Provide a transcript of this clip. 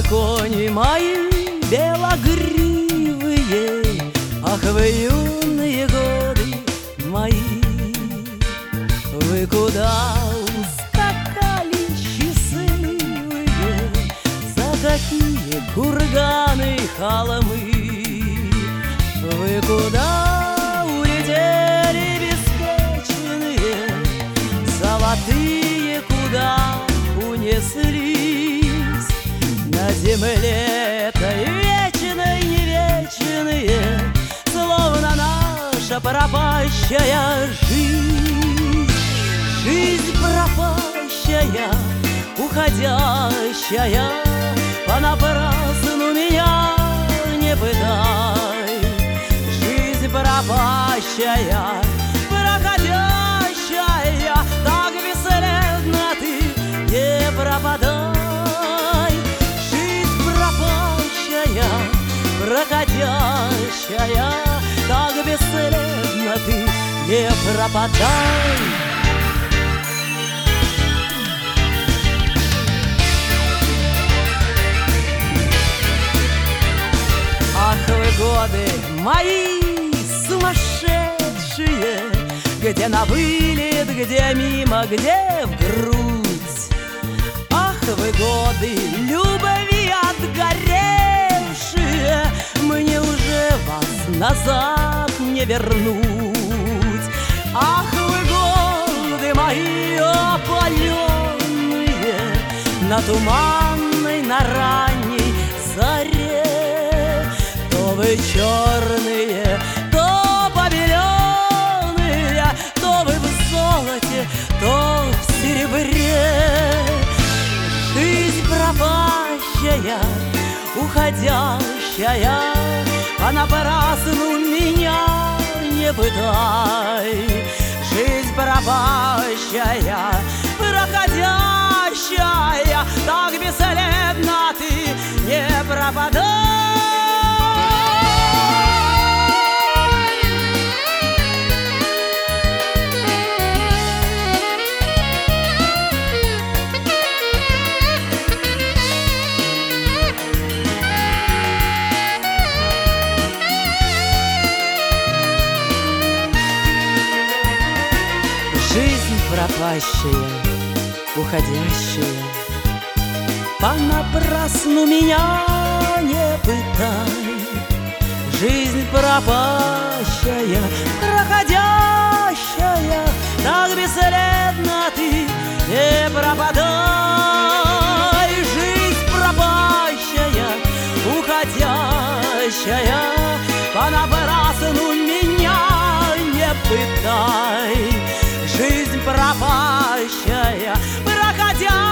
кони мои белогривые, ах вы юные годы мои, вы куда ускакали счастливые, за какие курганы и холмы? Вы куда улетели беспечные, золотые куда унеслись? На земле-то вечной не вечные, словно наша пропащая жизнь. Жизнь пропащая, уходящая, понапрасну меня не пытай. Жизнь пропащая, проходящая, так бесследно ты не пропадай. Жизнь пропащая, проходящая, так бесследно ты не пропадай. Ах вы годы мои сумасшедшие, где на вылет, где мимо, где в грудь. Ах вы годы любви отгоревшие, мне уже вас назад не вернуть. Ах вы годы мои опаленные, на туманной, на ранней заре. То вы черные, то побеленные, то вы в золоте, то в серебре. Жизнь пропащая, уходящая, понапрасну меня не пытай. Жизнь пропащая, проходящая, так бесследно ты не пропадай. Жизнь пропащая, уходящая, понапрасну меня не пытай. Жизнь пропащая, проходящая, так бесследно ты не пропадай. Жизнь пропащая, уходящая, понапрасну меня не пытай. Жизнь пропащая, проходящая,